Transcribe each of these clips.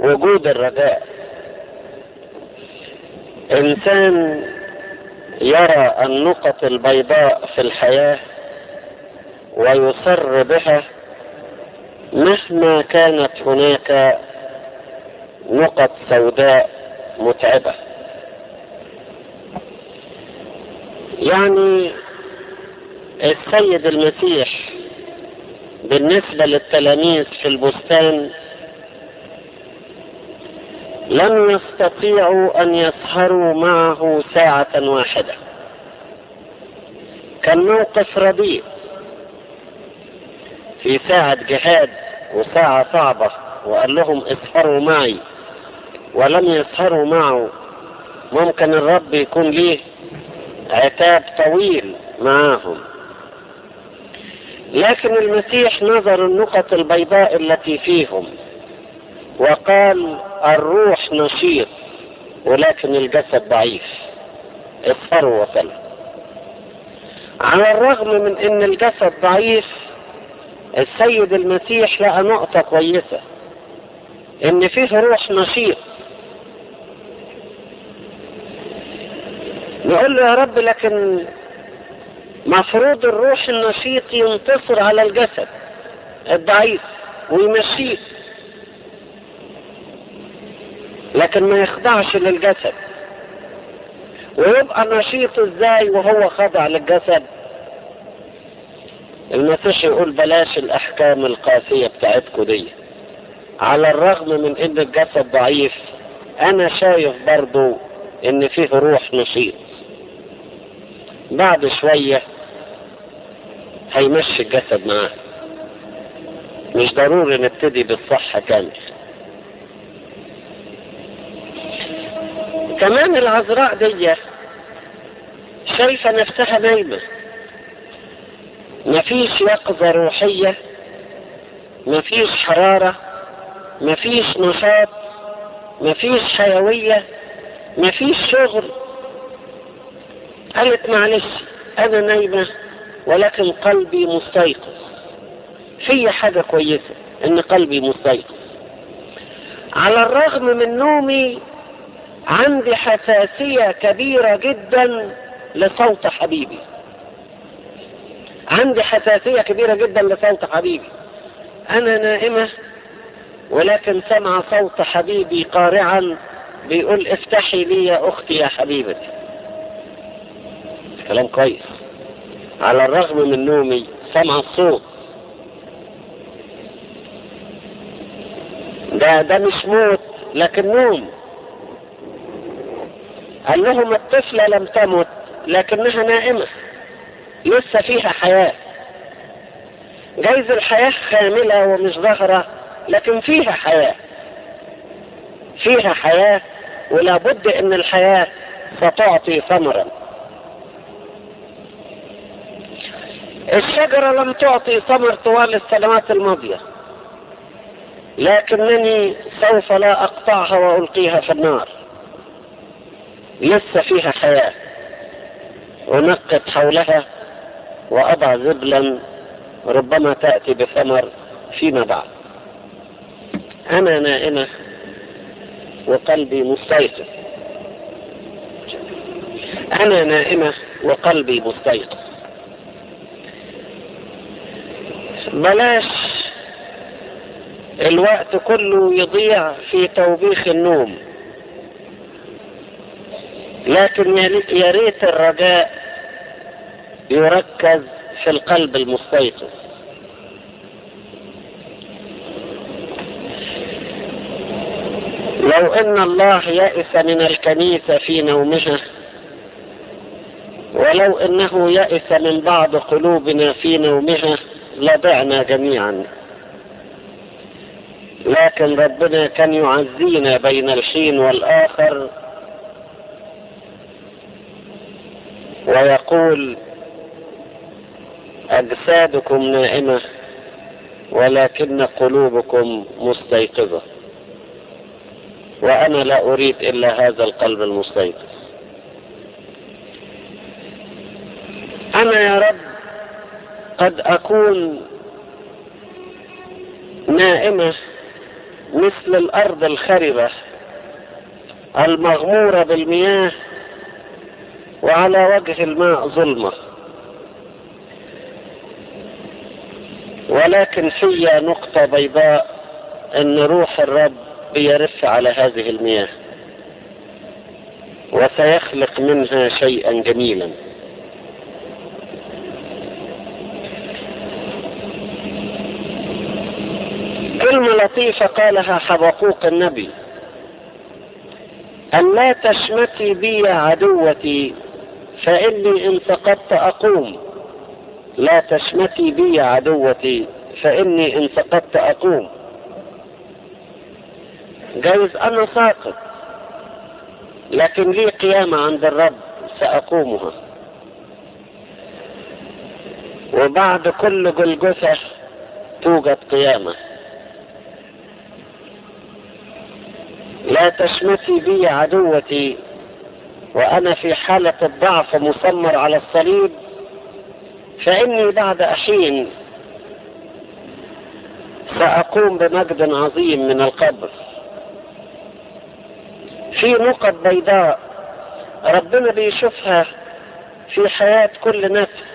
وجود الرجاء. إنسان يرى النقط البيضاء في الحياة ويصر بها مهما كانت هناك نقط سوداء متعبة. يعني السيد المسيح بالنسبة للتلاميذ في البستان لم يستطيعوا أن يسهروا معه ساعة واحدة. كان موقف رديء في ساعة جهاد وساعة صعبة، وقال لهم اسهروا معي، ولم يسهروا معه. ممكن الرب يكون ليه عتاب طويل معاهم، لكن المسيح نظر النقط البيضاء التي فيهم وقال الروح نشيط ولكن الجسد ضعيف، اسهروا وصلوا. على الرغم من ان الجسد ضعيف، السيد المسيح لقى نقطة كويسة، ان فيه روح نشيط. نقول له يا رب لكن مفروض الروح النشيط ينتصر على الجسد الضعيف ويمشيه، لكن ما يخضعش للجسد. ويبقى نشيط ازاي وهو خضع للجسد؟ المسيح يقول بلاش الاحكام القاسية بتاعتكم دي. على الرغم من ان الجسد ضعيف، انا شايف برضو ان فيه روح نشيط. بعد شوية هيمشي الجسد معاه. مش ضروري نبتدي بالصحة كامل. كمان العذراء دي شايفة نفسها نايمة، مفيش يقظة روحية، مفيش حرارة، مفيش نشاط، مفيش حيوية، مفيش شغل. قالت معلش انا نايمة ولكن قلبي مستيقظ. في حاجة كويسة ان قلبي مستيقظ. على الرغم من نومي عندي حساسية كبيرة جدا لصوت حبيبي. عندي حساسية كبيرة جدا لصوت حبيبي. انا نائمة ولكن سمع صوت حبيبي قارعا بيقول افتحي لي يا اختي يا حبيبتي. كلام كويس. على الرغم من نومي سمع الصوت. ده مش موت لكن نوم. قال لهم الطفلة لم تمت لكنها نائمة، لسه فيها حياة. جايز الحياة خاملة ومش ظاهرة لكن فيها حياة. فيها حياة، ولا بد ان الحياة ستعطي ثمرا. الشجرة لم تعطي ثمر طوال السنوات الماضية، لكنني سوف لا اقطعها والقيها في النار. لسه فيها حياة. انقط حولها واضع زبلا ربما تأتي بثمر فيما بعد. انا نائمة وقلبي مستيقظ. انا نائمة وقلبي مستيقظ. بلاش الوقت كله يضيع في توبيخ النوم، لكن يا ريت الرجاء يركز في القلب المستيقظ. لو ان الله يئس من الكنيسة في نومها، ولو انه يئس من بعض قلوبنا في نومها لضعنا جميعا. لكن ربنا كان يعزينا بين الحين والآخر ويقول أجسادكم نائمة ولكن قلوبكم مستيقظة. وأنا لا أريد إلا هذا القلب المستيقظ. أنا يا رب قد أكون نائمة مثل الأرض الخربة المغمورة بالمياه وعلى وجه الماء ظلمة، ولكن في نقطة بيضاء ان روح الرب يرف على هذه المياه وسيخلق منها شيئا جميلا. كلمة لطيفة قالها حبقوق النبي: أن لا تشمتي بي يا عدوتي فإني إن سقطت أقوم. لا تشمتي بي يا عدوتي فإني إن سقطت أقوم. جايز أنا ساقط لكن لي قيامة عند الرب سأقومها، وبعد كل جلجثة توجد قيامة. لا تشمتي بي يا عدوتي وأنا في حالة الضعف مسمر على الصليب، فإني بعد حين سأقوم بمجد عظيم من القبر. في نقط بيضاء ربنا بيشوفها في حياة كل نفس.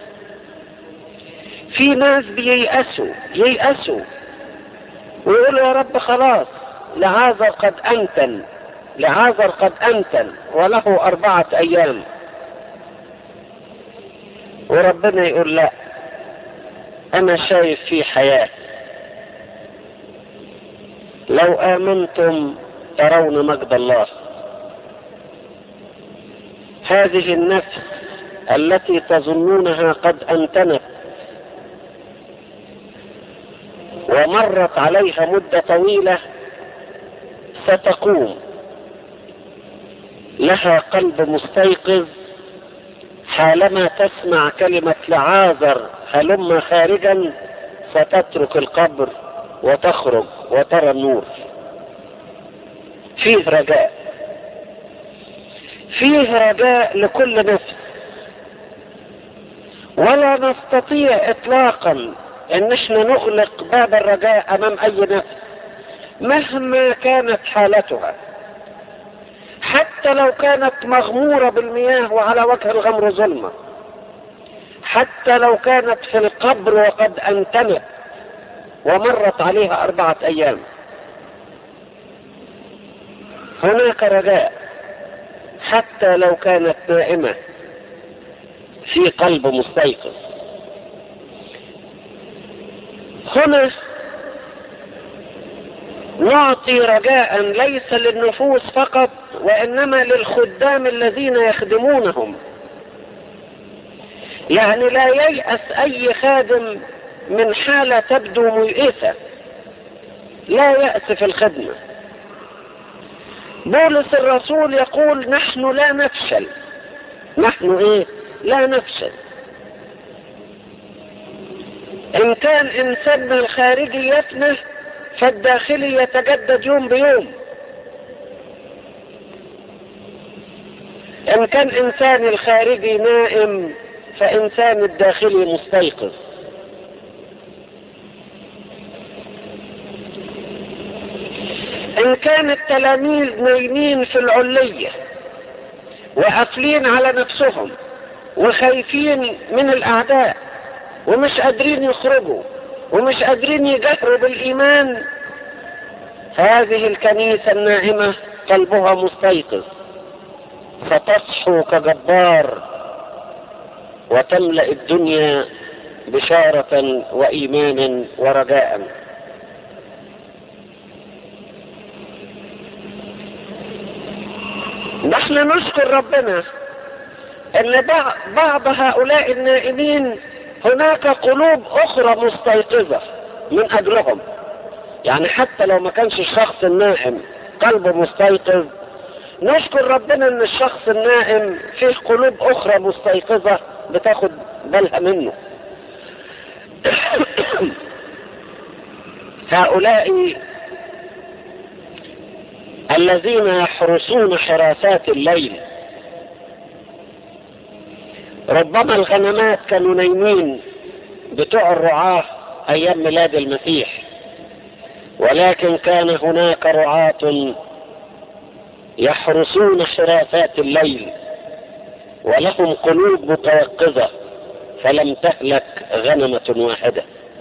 في ناس ييأسوا ويقولوا يا رب خلاص، لعازر قد أنتن وله 4 أيام، وربنا يقول لا، أنا شايف في حياة. لو آمنتم ترون مجد الله. هذه النفس التي تظنونها قد أنتنت ومرت عليها مدة طويلة ستقوم، لها قلب مستيقظ حالما تسمع كلمة لعازر هلم خارجا، ستترك القبر وتخرج وترى النور. فيه رجاء لكل نفس، ولا نستطيع اطلاقا ان احنا نغلق باب الرجاء امام اي نفس مهما كانت حالتها، حتى لو كانت مغمورة بالمياه وعلى وجه الغمر ظلمة، حتى لو كانت في القبر وقد أنتنت ومرت عليها 4 أيام، هناك رجاء حتى لو كانت نائمة في قلب مستيقظ. هنا نعطي رجاء ليس للنفوس فقط، وإنما للخدام الذين يخدمونهم. يعني لا ييأس أي خادم من حالة تبدو ميئسة، لا يأس في الخدمة. بولس الرسول يقول نحن لا نفشل. نحن لا نفشل. إن كان إنساننا الخارجي يفنى فالداخلي يتجدد يوم بيوم. إن كان إنسان الخارجي نائم فإنسان الداخلي مستيقظ. إن كان التلاميذ نايمين في العلية وقافلين على نفسهم وخايفين من الأعداء ومش قادرين يخرجوا ومش قادرين يجهروا بالإيمان، هذه الكنيسة الناعمة قلبها مستيقظ، فتصحو كجبار وتملأ الدنيا بشارة وإيمانا ورجاء. نحن نشكر ربنا ان بعض هؤلاء النائمين هناك قلوب اخرى مستيقظة من اجلهم. يعني حتى لو ما كانش الشخص النائم قلبه مستيقظ، نشكر ربنا ان الشخص النائم فيه قلوب اخرى مستيقظة بتاخد بالها منه. هؤلاء الذين يحرسون حراسات الليل، ربما الغنمات كانوا نايمين بتوع الرعاة ايام ميلاد المسيح، ولكن كان هناك رعاة يحرسون حراسات الليل ولهم قلوب متوقظة، فلم تهلك غنمة واحدة.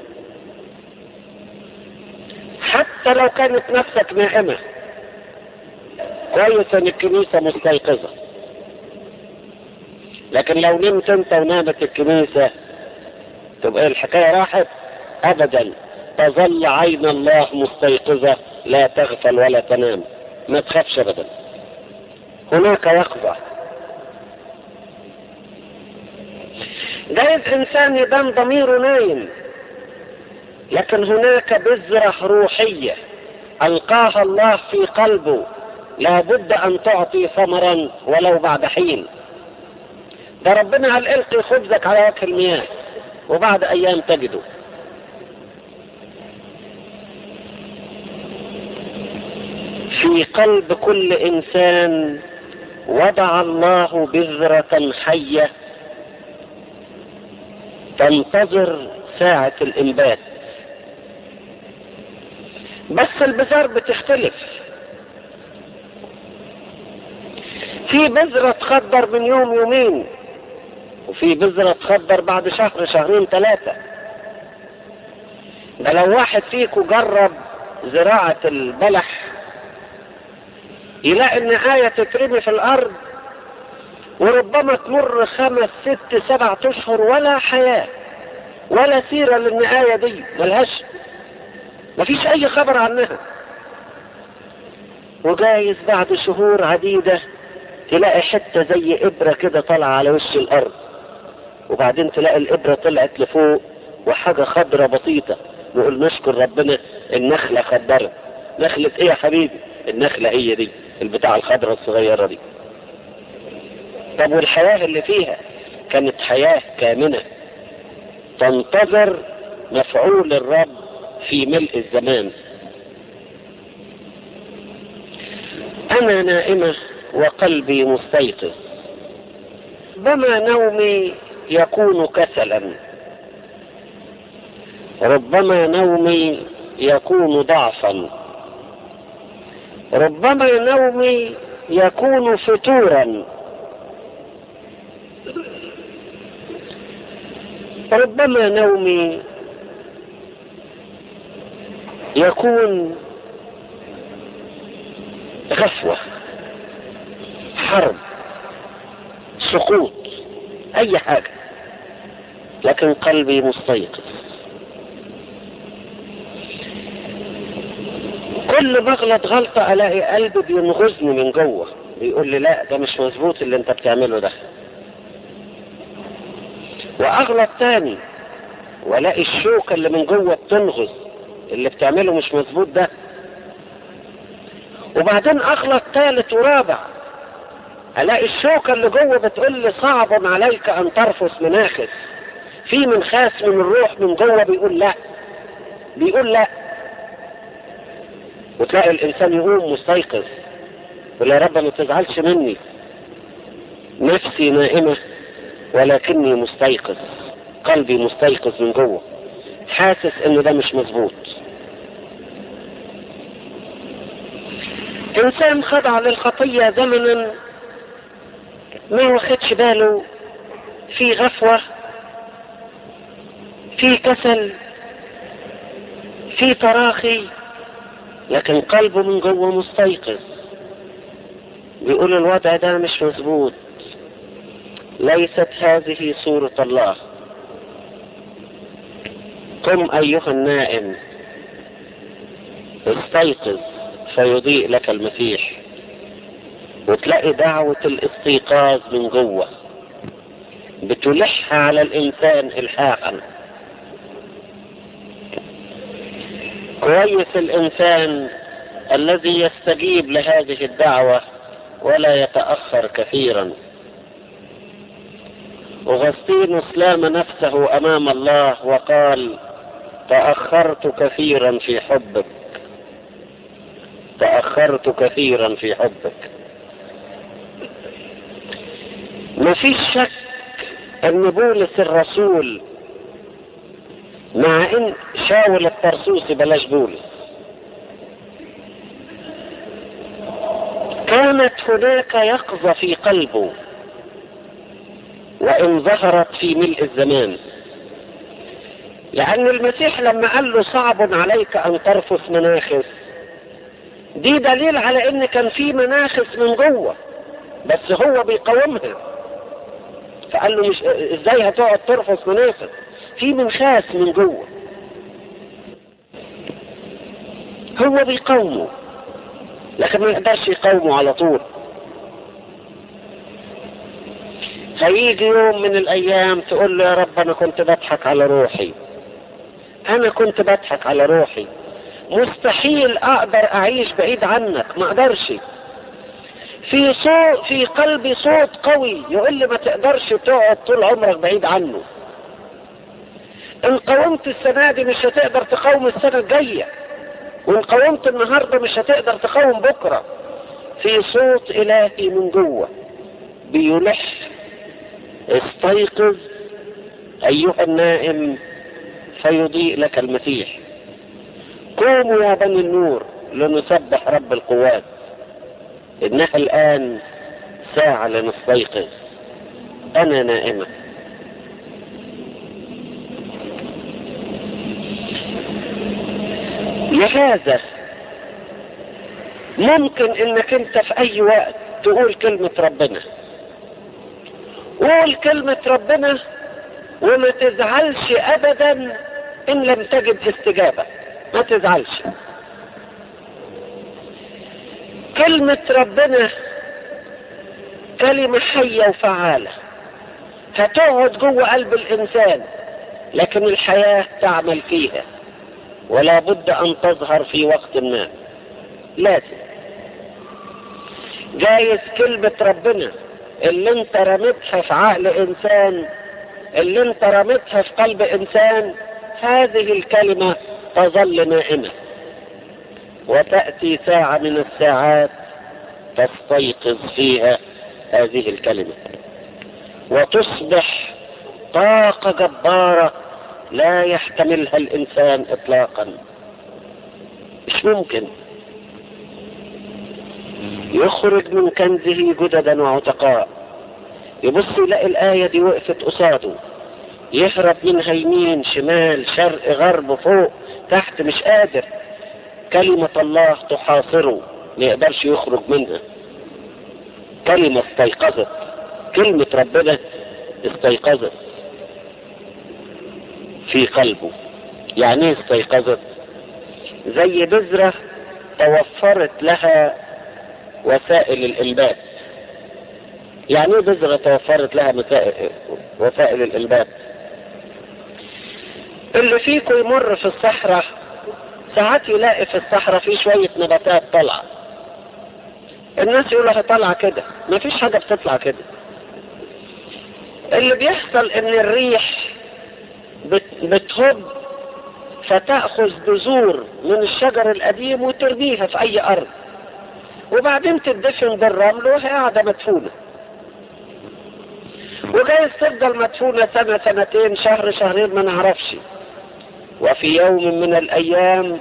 حتى لو كانت نفسك نائمة، كويس ان الكنيسة مستيقظة، لكن لو نمت انت ونامت الكنيسة تبقى الحكاية راحت؟ ابدا، تظل عين الله مستيقظة، لا تغفل ولا تنام، ما تخافش ابدا، هناك يقظة. جايز انسان يبان ضميره نايم، لكن هناك بذرة روحية ألقاها الله في قلبه لابد أن تعطي ثمرا ولو بعد حين. ده ربنا قال القي خبزك على وجه المياه وبعد أيام تجده. في قلب كل إنسان وضع الله بذرة حية تنتظر ساعة الإنبات. بس البذار بتختلف، في بذرة تخضر من يوم يومين، وفي بذرة تخضر بعد شهر شهرين ثلاثة. ده لو واحد فيكم جرب زراعة البلح يلاقي ان آية تترمي في الأرض وربما تمر 5 6 7 أشهر ولا حياة ولا سيرة للنهاية دي، ملهاش، مفيش أي خبر عنها. وجايز بعد شهور عديدة تلاقي حتة زي إبرة كده طالعة على وش الأرض، وبعدين تلاقي الإبرة طلعت لفوق وحاجة خضرة بسيطة، نقول نشكر ربنا النخلة خضرت. نخلة إيه يا حبيبي؟ النخلة هي دي البتاع الخضرة الصغيرة دي. طب والحياة اللي فيها كانت حياة كامنة تنتظر مفعول الرب في ملء الزمان. أنا نائمة وقلبي مستيقظ، ربما نومي يكون كسلا، ربما نومي يكون ضعفا، ربما نومي يكون فتورا، ربما نومي يكون غفوة، حرب، سقوط، اي حاجة، لكن قلبي مستيقظ. كل ما اغلط غلطة الاقي قلبي بينغزني من جوه، بيقول لي لا ده مش مظبوط اللي انت بتعمله ده. واغلط تاني والاقي الشوكة اللي من جوه بتنغز، اللي بتعمله مش مظبوط ده. وبعدين اغلط ثالث ورابع الاقي الشوكة اللي جوه بتقول لي صعب عليك ان ترفس مناخس، في منخاس من الروح من جوه بيقول لا، بيقول لا. وتلاقي الانسان يقوم مستيقظ يقول يا رب ما تزعلش مني، نفسي نائمة ولكني مستيقظ، قلبي مستيقظ من جوه، حاسس ان ده مش مظبوط. انسان خضع للخطية زمنا ما واخدش باله، في غفوة، في كسل، في تراخي، لكن قلبه من جوه مستيقظ، بيقول الوضع ده مش مظبوط، ليست هذه صورة الله. قم أيها النائم استيقظ فيضيء لك المسيح. وتلاقي دعوة الاستيقاظ من جوه بتلح على الإنسان إلحاحا. كويس الإنسان الذي يستجيب لهذه الدعوة ولا يتأخر كثيرا. أغسطينوس لام نفسه أمام الله وقال تأخرت كثيرا في حبك، تأخرت كثيرا في حبك. ما فيش شك ان بولس الرسول مع ان شاول الطرسوسي بلاش بولس، كانت هناك يقظة في قلبه وإن ظهرت في ملء الزمان. لأن المسيح لما قال له صعب عليك أن ترفث مناخس، دي دليل على إن كان في مناخس من جوه بس هو بيقاومها. فقال له مش ازاي هتقعد ترفث مناخس، في منخاس من جوه هو بيقاومه، لكن ما يقدرش يقاومه على طول. هيجي يوم من الايام تقول له يا رب انا كنت بضحك على روحي، انا كنت بضحك على روحي، مستحيل اقدر اعيش بعيد عنك، ما اقدرش. في قلبي صوت قوي يقول لي ما تقدرش تقعد طول عمرك بعيد عنه. ان قاومت السنة دي مش هتقدر تقاوم السنة الجاية، وان قاومت النهاردة مش هتقدر تقاوم بكرة. في صوت الهي من جوه بيلح: استيقظ ايها النائم فيضيء لك المسيح. قوموا يا بني النور لنسبح رب القوات، انها الان ساعة لنستيقظ، انا نائمة. لهذا ممكن انك انت في اي وقت تقول كلمة ربنا. قول كلمة ربنا وما تزعلش ابدا ان لم تجد استجابة، ما تزعلش. كلمة ربنا كلمة حية وفعالة، هتقعد جوه قلب الانسان، لكن الحياة تعمل فيها، ولا بد ان تظهر في وقت ما. لازم جايز كلمة ربنا اللي انت رمتها في عقل انسان، اللي انت رمتها في قلب انسان، هذه الكلمة تظل نائمة، وتأتي ساعة من الساعات تستيقظ فيها هذه الكلمة، وتصبح طاقة جبارة لا يحتملها الإنسان إطلاقا. مش ممكن يخرج من كنزه جددا وعتقاء، يبص يلاقي الآية دي وقفت قصاده، يهرب منها يمين شمال شرق غرب فوق تحت، مش قادر. كلمة الله تحاصره، ما يقدرش يخرج منها. كلمة استيقظت، كلمة ربنا استيقظت في قلبه. يعني ايه استيقظت؟ زي بذرة توفرت لها وسائل الإنبات. يعني ايه بذرة توفرت لها وسائل الإنبات؟ اللي فيكم يمر في الصحراء ساعات يلاقي في الصحراء في شوية نباتات طالعة، الناس يقولها طالعة كده، ما فيش حاجة بتطلع كده. اللي بيحصل ان الريح بتهب فتأخذ بذور من الشجر القديم وترميها في اي ارض، وبعدين تدفن بالرمل وهي قاعدة مدفونة، وجايز تفضل مدفونة سنة سنتين شهر شهرين ما نعرفش. وفي يوم من الايام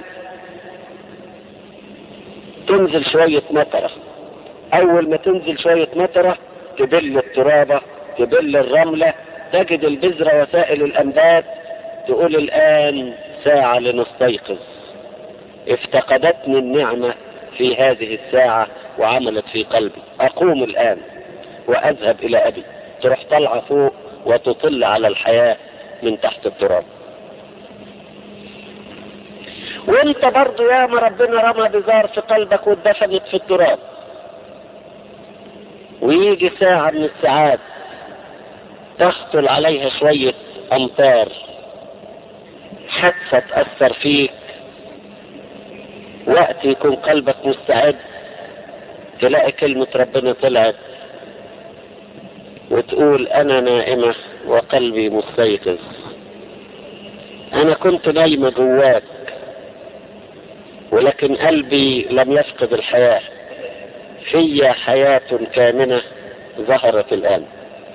تنزل شوية مطرة، اول ما تنزل شوية مطرة تبل الترابة تبل الرملة، تجد البذرة وسائل الانبات، تقول الان ساعة لنستيقظ. افتقدتني النعمة في هذه الساعة وعملت في قلبي، اقوم الان واذهب الى ابي. تروح طلعة فوق وتطل على الحياة من تحت التراب. وانت برضو يا ما ربنا رمى بذار في قلبك واتدفنت في التراب، ويجي ساعة من الساعات تخطل عليها شوية امطار، حادثة تأثر فيك، وقت يكون قلبك مستعد تلاقي كلمة ربنا طلعت وتقول انا نائمة وقلبي مستيقظ. انا كنت نايمة جواك ولكن قلبي لم يفقد الحياة، في حياة كامنة ظهرت الآن.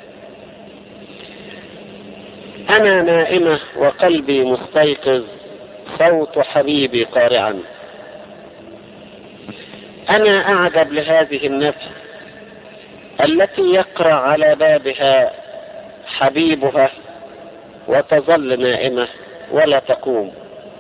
أنا نائمة وقلبي مستيقظ، صوت حبيبي قارعا. أنا أعجب لهذه النفس التي يقرع على بابها حبيبها وتظل نائمة ولا تقوم.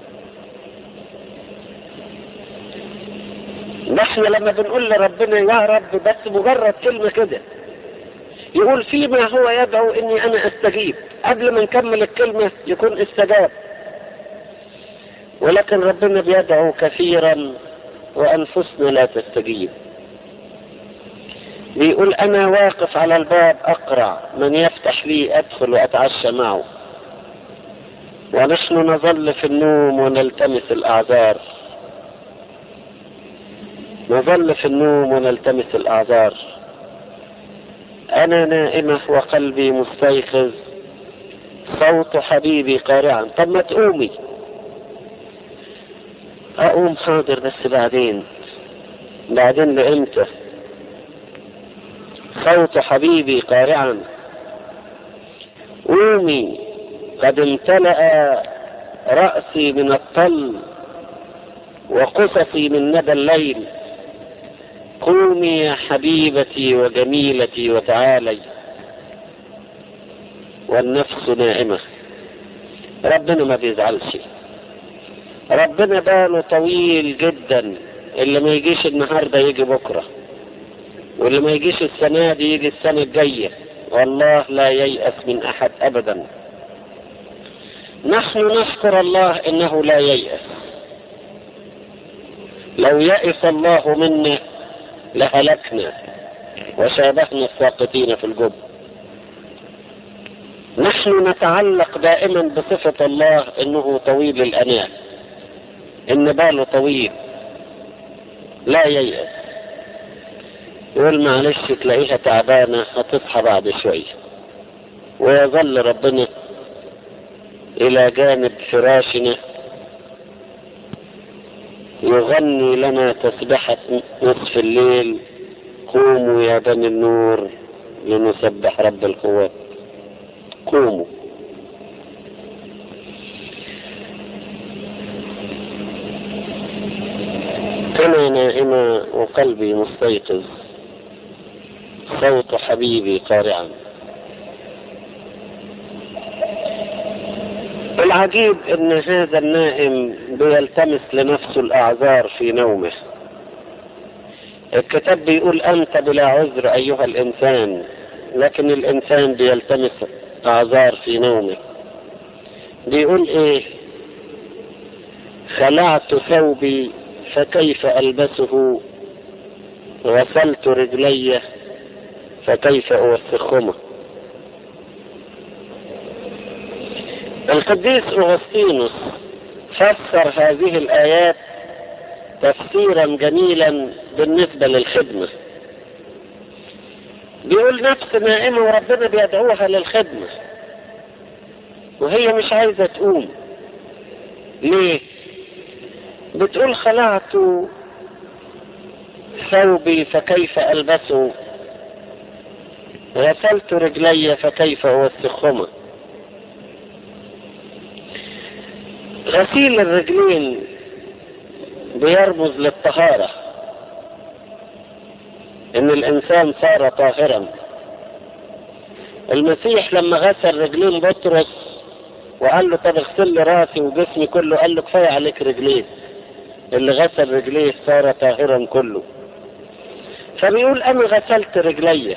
نحن لما بنقول لربنا يا رب بس مجرد كلمة كده، يقول فيما هو يدعو اني انا استجيب، قبل ما نكمل الكلمة يكون استجاب. ولكن ربنا بيدعو كثيرا وانفسنا لا تستجيب. بيقول انا واقف على الباب اقرع، من يفتح لي ادخل واتعشى معه. ونحن نظل في النوم ونلتمس الاعذار، نظل في النوم ونلتمس الاعذار. انا نائمة وقلبي مستيقظ، صوت حبيبي قارعا. طب ما تقومي. اقوم حاضر، بس بعدين لامتى؟ صوت حبيبي قارعا. قومي، قد امتلأ رأسي من الطل وقصصي من ندى الليل. قومي يا حبيبتي وجميلتي وتعالي. والنفس نائمة. ربنا ما بيزعلش، ربنا باله طويل جدا. اللي ما يجيش النهاردة يجي بكرة، واللي ما يجيش السنة دي يجي السنة الجاية. والله لا ييأس من أحد أبدا. نحن نشكر الله إنه لا ييأس. لو يأس الله منا لهلكنا وشابهنا الساقطين في الجب. نحن نتعلق دائما بصفة الله إنه طويل الأناة، إن باله طويل لا ييأس. يقول معلش تلاقيها تعبانة هتصحى بعد شوية، ويظل ربنا إلى جانب فراشنا يغني لنا تسبحة نصف الليل. قوموا يا بني النور لنسبح رب القوات. قوموا. أنا نائمة وقلبي مستيقظ، صوت حبيبي قارعا. العجيب ان هذا النائم بيلتمس لنفسه الاعذار في نومه. الكتاب بيقول انت بلا عذر ايها الانسان، لكن الانسان بيلتمس اعذار في نومه. بيقول ايه؟ خلعت ثوبي فكيف البسه، غسلت رجلي فكيف اوسخهما. القديس أغسطينوس فسر هذه الآيات تفسيرا جميلا بالنسبة للخدمة. بيقول نفس نائمة وربنا بيدعوها للخدمة وهي مش عايزة تقوم. ليه؟ بتقول خلعت ثوبي فكيف ألبسه، غسلت رجلي فكيف أوسخهما. غسيل الرجلين بيرمز للطهارة، ان الانسان صار طاهرا. المسيح لما غسل رجلين بطرس وقال له طب اغسل لي راسي وجسمي كله، قال له كفاية عليك رجليه. اللي غسل رجليه صار طاهرا كله. فبيقول انا غسلت رجلي،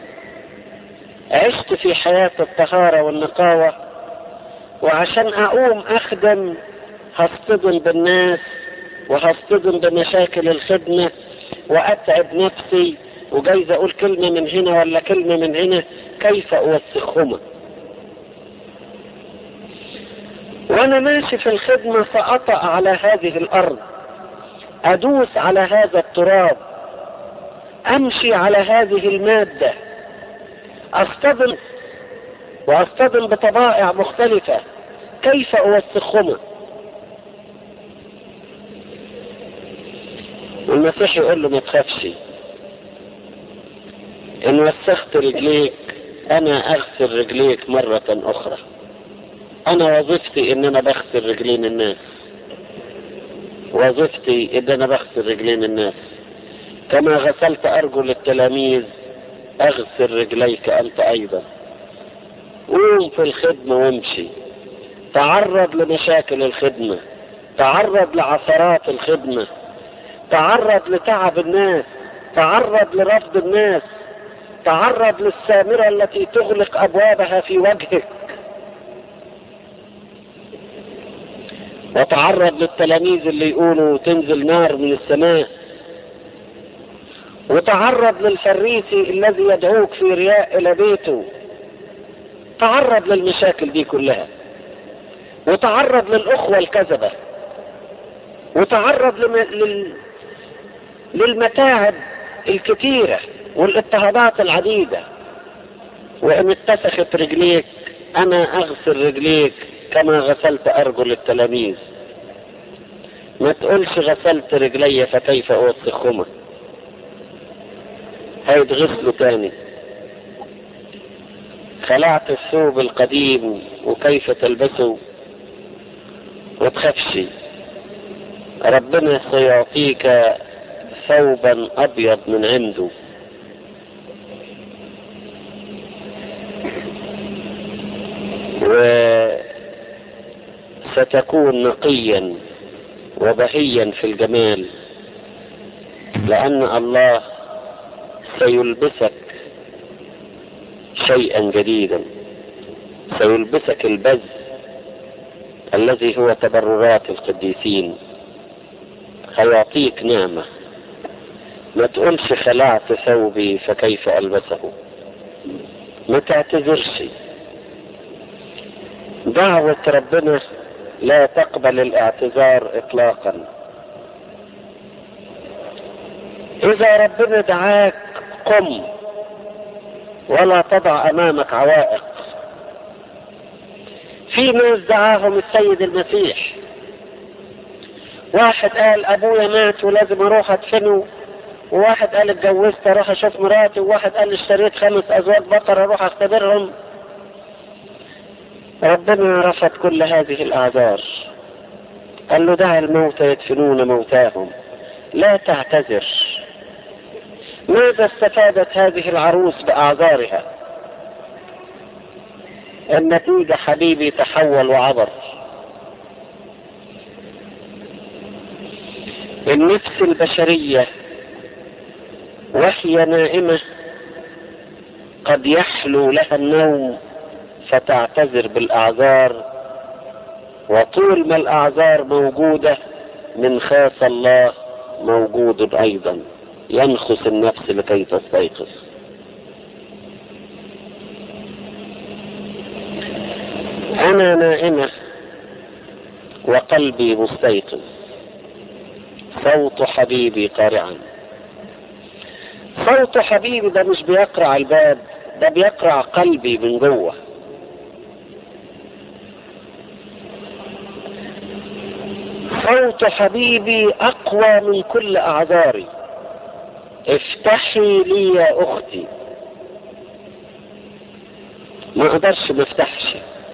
عشت في حياة الطهارة والنقاوة، وعشان اقوم اخدم هصطدم بالناس وهصطدم بمشاكل الخدمة واتعب نفسي، وجايز اقول كلمة من هنا ولا كلمة من هنا، كيف اوسخهما؟ وانا ماشي في الخدمة فاطأ على هذه الارض، ادوس على هذا التراب، امشي على هذه المادة، اصطدم واصطدم بطبائع مختلفة، كيف اوسخهما؟ والمسيح يقول له ما تخافش، ان وسخت رجليك انا اغسل رجليك مرة اخرى. انا وظيفتي ان انا بغسل رجلين الناس، وظيفتي ان انا بغسل رجلين الناس. كما غسلت أرجل التلاميذ أغسل رجليك أنت أيضا. قوم في الخدمة وامشي، تعرض لمشاكل الخدمة، تعرض لعثرات الخدمة، تعرض لتعب الناس، تعرض لرفض الناس، تعرض للسامرة التي تغلق أبوابها في وجهك، وتعرض للتلاميذ اللي يقولوا تنزل نار من السماء، وتعرض للفريسي الذي يدعوك في رياء إلى بيته. تعرض للمشاكل دي كلها، وتعرض للأخوة الكذبة، وتعرض للمتاعب الكثيرة والاضطهادات العديدة. وإن اتسخت رجليك أنا أغسل رجليك كما غسلت أرجل التلاميذ. ما تقولش غسلت رجلي فكيف أوسخهما، هيتغسلوا تاني. خلعت الثوب القديم وكيف تلبسه، وتخافش، ربنا سيعطيك ثوبا أبيض من عنده. وستكون نقيا وبهيا في الجمال، لأن الله سيلبسك شيئا جديدا، سيلبسك البز الذي هو تبررات القديسين، هيعطيك نعمة. ما تقولش خلعت ثوبي فكيف ألبسه، ما تعتذرش. دعوة ربنا لا تقبل الاعتذار اطلاقا. اذا ربنا دعاك قم، ولا تضع امامك عوائق. في ناس دعاهم السيد المسيح، واحد قال ابويا مات ولازم اروح ادفنه، وواحد قال اتجوزت اروح اشوف مراتي، وواحد قال اشتريت 5 ازواج بقر اروح اختبرهم. ربنا رفض كل هذه الاعذار، قال له دع الموتى يدفنون موتاهم، لا تعتذر. ماذا استفادت هذه العروس باعذارها؟ النتيجة حبيبي تحول وعبر. النفس البشرية وهي نائمة قد يحلو لها النوم فتعتذر بالأعذار، وطول ما الأعذار موجودة من خاف الله موجود أيضا، ينخس النفس لكي تستيقظ. أنا نائمة وقلبي مستيقظ، صوت حبيبي قارعا. صوت حبيبي ده مش بيقرع الباب، ده بيقرع قلبي من جوه. صوت حبيبي أقوى من كل أعذاري. افتحي لي يا أختي. ما أقدرش ما افتحش،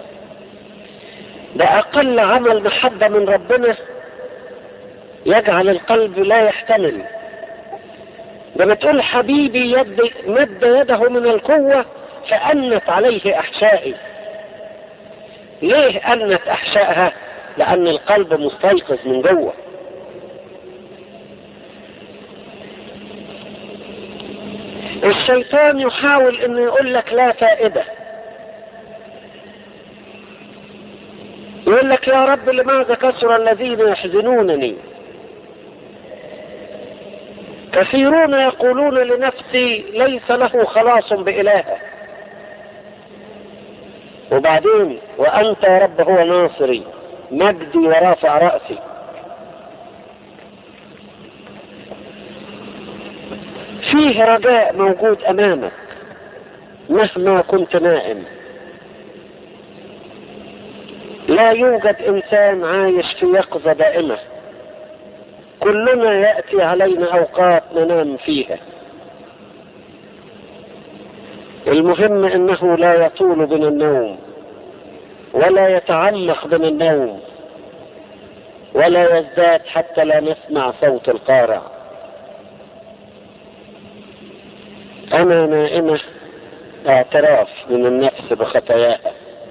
ده أقل عمل محبة من ربنا يجعل القلب لا يحتمل. لما تقول حبيبي مد يده من القوة فأنت عليه أحشائي. ليه أنت أحشائها؟ لأن القلب مستيقظ من جوه. الشيطان يحاول أن يقول لك لا فائدة، يقول لك يا رب لماذا كثر الذين يحزنونني؟ كثيرون يقولون لنفسي ليس له خلاص بإلهه. وبعدين وأنت يا رب هو ناصري مجدي ورافع رأسي. فيه رجاء موجود أمامك مهما كنت نائم. لا يوجد إنسان عايش في يقظة دائمة، كلنا يأتي علينا أوقات ننام فيها. المهم أنه لا يطول بنا النوم، ولا يتعمق بنا النوم، ولا يزداد حتى لا نسمع صوت القارع. أنا نائمة اعتراف من النفس بخطاياها.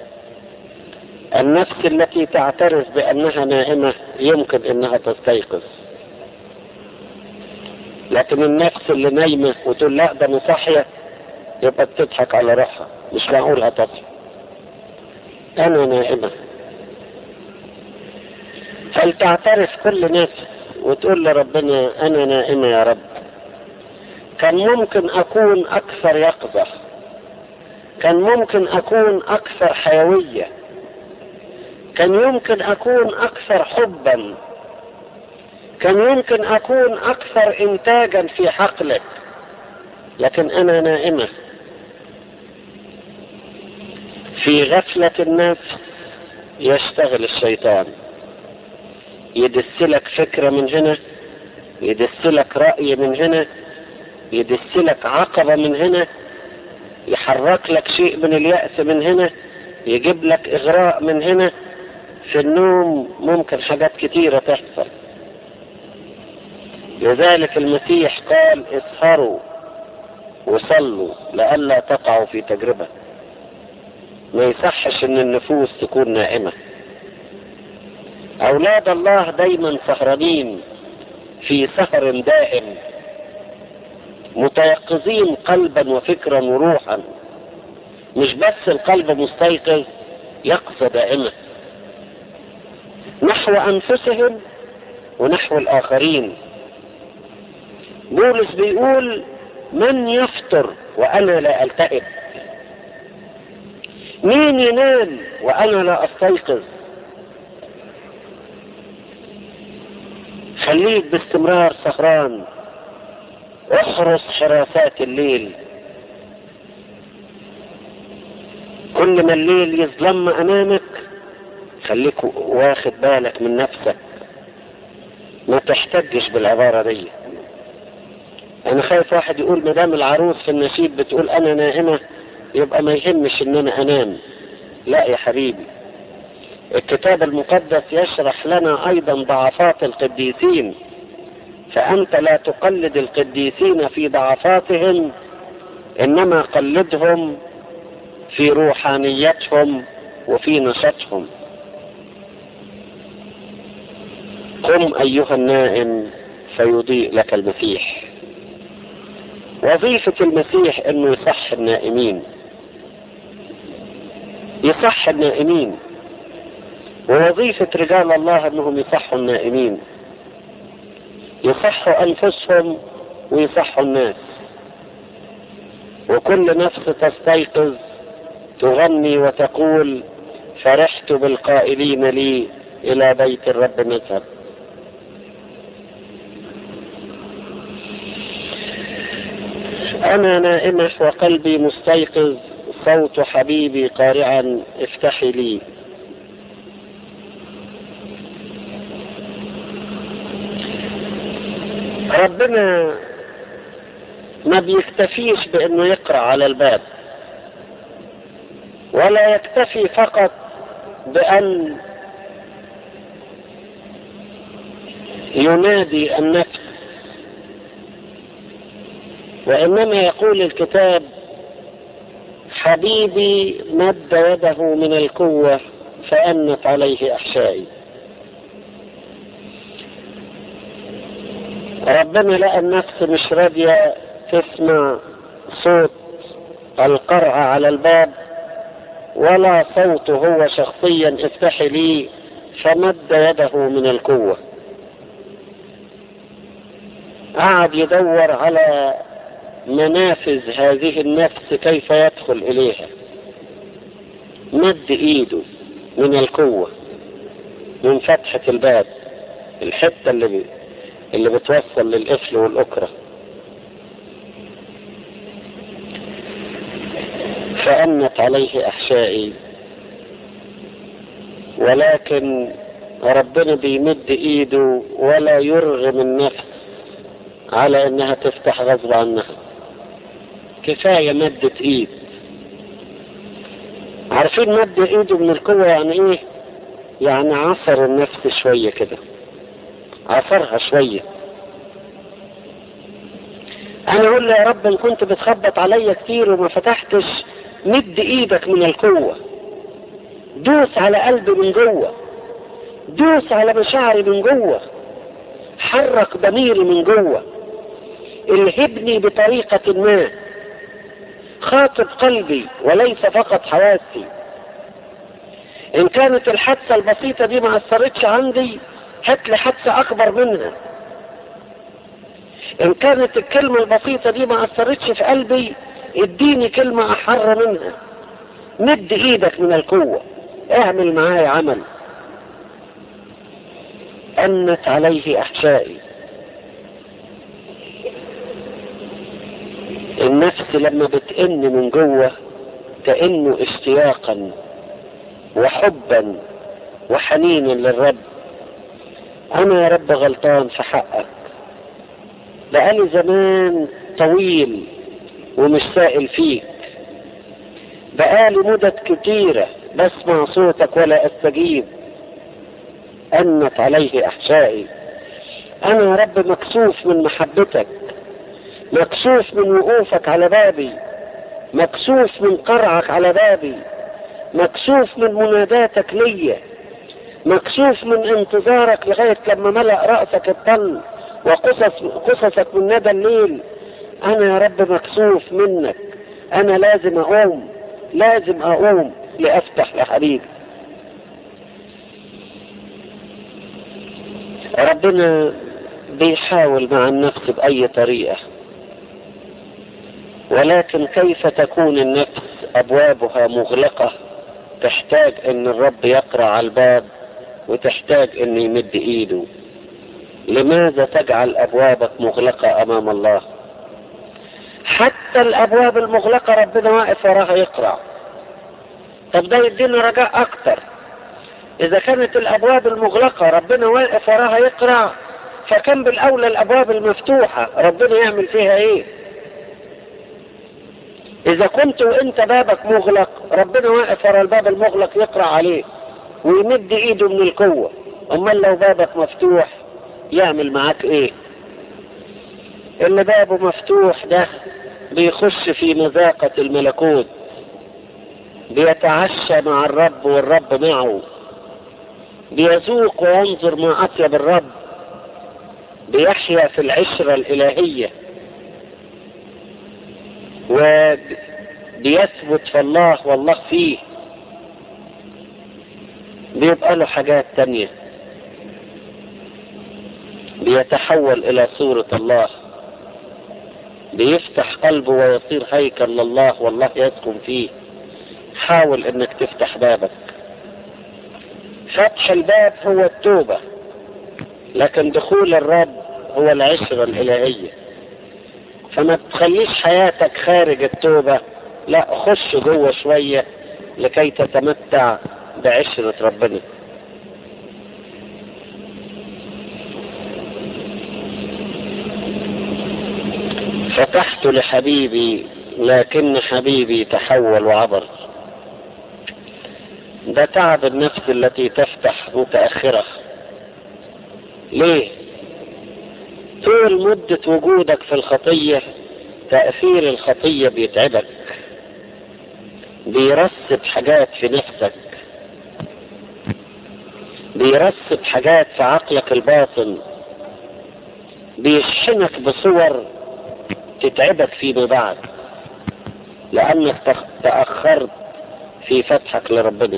النفس التي تعترف بأنها نائمة يمكن أنها تستيقظ، لكن النفس اللي نايمة وتقول لا ده صاحية يبقى بتضحك على روحها، مش معقول هتصحى. أنا نائمة. هل تعترف كل نفس وتقول لربنا أنا نائمة يا رب؟ كان ممكن أكون أكثر يقظة، كان ممكن أكون أكثر حيوية، كان يمكن أكون أكثر حبا، كان يمكن أكون أكثر إنتاجا في حقلك، لكن أنا نائمة. في غفلة النفس يشتغل الشيطان، يدسلك فكرة من هنا، يدسلك رأي من هنا، يدسلك عقبة من هنا، يحرك لك شيء من اليأس من هنا، يجيب لك إغراء من هنا. في النوم ممكن حاجات كتيرة تحصل. لذلك المسيح قال اسهروا وصلوا لئلا تقعوا في تجربة. ما يصحش ان النفوس تكون نائمة. اولاد الله دايما سهرانين في سهر دائم، متيقظين قلبا وفكرا وروحا، مش بس القلب مستيقظ، يقظة دائمة نحو انفسهم ونحو الاخرين. بولس بيقول من يفطر وانا لا التهب؟ مين ينام وانا لا استيقظ؟ خليك باستمرار سهران، احرس حراسات الليل. كل ما الليل يظلم امامك خليك واخد بالك من نفسك، ما تحتجش بالعبارة دي. انا خايف واحد يقول مدام العروس في النشيد بتقول انا نائمة يبقى ما يهمش ان انا انام. لا يا حبيبي، الكتاب المقدس يشرح لنا ايضا ضعفات القديسين، فانت لا تقلد القديسين في ضعفاتهم، انما قلدهم في روحانيتهم وفي نشاطهم. قم ايها النائم فيضيء لك المسيح. وظيفة المسيح انه يصح النائمين، يصح النائمين. ووظيفة رجال الله انهم يصحوا النائمين، يصحوا انفسهم ويصحوا الناس. وكل نفس تستيقظ تغني وتقول فرحت بالقائلين لي الى بيت الرب نذهب. انا نائمة وقلبي مستيقظ، صوت حبيبي قارعا افتحي لي. ربنا ما بيكتفيش بانه يقرأ على الباب، ولا يكتفي فقط بان ينادي النفس، وانما يقول الكتاب حبيبي مد يده من القوة فأنت عليه أحشائي. ربنا لقى النفس مش راضية تسمع صوت القرع على الباب ولا صوته هو شخصيا افتحي لي، فمد يده من القوة. قعد يدور على منافذ هذه النفس كيف يدخل إليها، مد ايده من القوة من فتحة الباب، الحتة اللي بتوصل للقفل والأكرة. فأنت عليه أحشائي. ولكن ربنا بيمد ايده ولا يرغم النفس على انها تفتح غصب عنها. كفاية مدة ايد. عارفين مد ايده من القوة يعني ايه؟ يعني عصر النفس شوية كده، عصرها شوية. انا اقول له يا رب ان كنت بتخبط عليا كتير وما فتحتش، مد ايدك من القوة، دوس على قلبي من جوه، دوس على مشاعري من جوه، حرك ضميري من جوه، الهبني بطريقة ما، خاطب قلبي وليس فقط حواسي. ان كانت الحادثة البسيطة دي ما اثرتش عندي، هات لي حادثة اكبر منها. ان كانت الكلمة البسيطة دي ما اثرتش في قلبي، اديني كلمة احر منها. مد ايدك من القوة، اعمل معايا عمل. أنت عليه احشائي. النفس لما بتئن من جوه تئن اشتياقا وحبا وحنينا للرب. انا يا رب غلطان في حقك، بقالي زمان طويل ومش سائل فيك، بقالي مدة كتيرة بسمع صوتك ولا استجيب. أنت عليه احشائي. انا يا رب مكسوف من محبتك، مكسوف من وقوفك على بابي، مكسوف من قرعك على بابي، مكسوف من مناداتك ليا، مكسوف من انتظارك لغاية لما ملأ رأسك الطل وقصصك من ندى الليل. انا يا رب مكسوف منك، انا لازم اقوم لافتح لحبيبي. ربنا بيحاول مع النفس بأي طريقة، ولكن كيف تكون النفس أبوابها مغلقة، تحتاج ان الرب يقرع على الباب وتحتاج ان يمد ايده. لماذا تجعل ابوابك مغلقة امام الله؟ حتى الابواب المغلقة ربنا واقف وراها يقرع. طب ده يدينا رجاء اكتر. اذا كانت الابواب المغلقة ربنا واقف وراها يقرع، فكان بالاولى الابواب المفتوحة ربنا يعمل فيها ايه؟ اذا كنت وانت بابك مغلق، ربنا واقف ورا الباب المغلق يقرع عليه ويمد ايده من القوة. امال لو بابك مفتوح يعمل معاك ايه؟ اللي بابه مفتوح ده بيخش في مذاقة الملكوت، بيتعشى مع الرب والرب معه، بيذوق وينظر ما اطيب الرب، بيحيا في العشرة الالهية، وبيثبت في الله والله فيه. بيبقى له حاجات تانية، بيتحول الى صورة الله، بيفتح قلبه ويصير هيكل لله والله يسكن فيه. حاول انك تفتح بابك. فتح الباب هو التوبة، لكن دخول الرب هو العشرة الالهية. فما تخليش حياتك خارج التوبة، لا، خش جوه شوية لكي تتمتع بعشرة ربنا. فتحت لحبيبي لكن حبيبي تحول وعبر. ده تعب النفس التي تفتح متأخرة. ليه؟ طول مدة وجودك في الخطية تأثير الخطية بيتعبك، بيرسب حاجات في نفسك، بيرسب حاجات في عقلك الباطن، بيشحنك بصور تتعبك فيما بعد لأنك تأخرت في فتحك لربنا.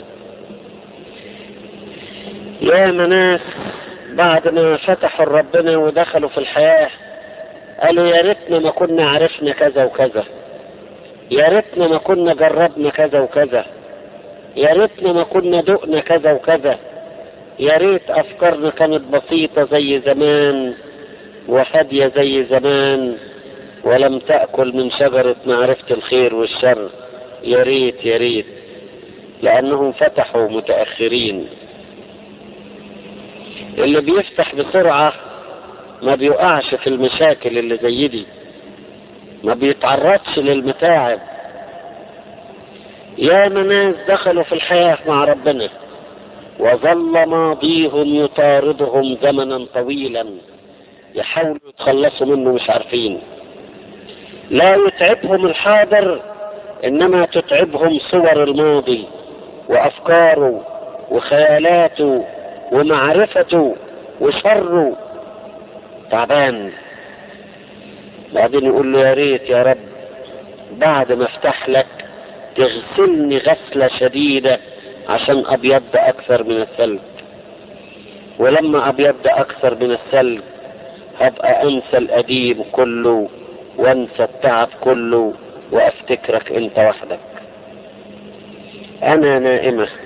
يا ناس بعد ما فتحوا ربنا ودخلوا في الحياة قالوا يا ريتنا ما كنا عرفنا كذا وكذا، يا ريتنا ما كنا جربنا كذا وكذا، يا ريتنا ما كنا دقنا كذا وكذا، يا ريت أفكارنا كانت بسيطة زي زمان وهادية زي زمان ولم تأكل من شجرة معرفة الخير والشر. يا ريت يا ريت، لأنهم فتحوا متأخرين. اللي بيفتح بسرعة ما بيقعش في المشاكل اللي زي دي، ما بيتعرضش للمتاعب. يا ناس دخلوا في الحياة مع ربنا وظل ماضيهم يطاردهم زمنا طويلا، يحاولوا يتخلصوا منه مش عارفين. لا يتعبهم الحاضر، انما تتعبهم صور الماضي وافكاره وخيالاته ومعرفته وشره. تعبان. بعدين يقول له يا ريت يا رب بعد ما افتح لك تغسلني غسلة شديدة عشان ابيض اكثر من الثلج، ولما ابيض اكثر من الثلج هبقى انسى القديم كله وانسى التعب كله وافتكرك انت وحدك. انا نائمة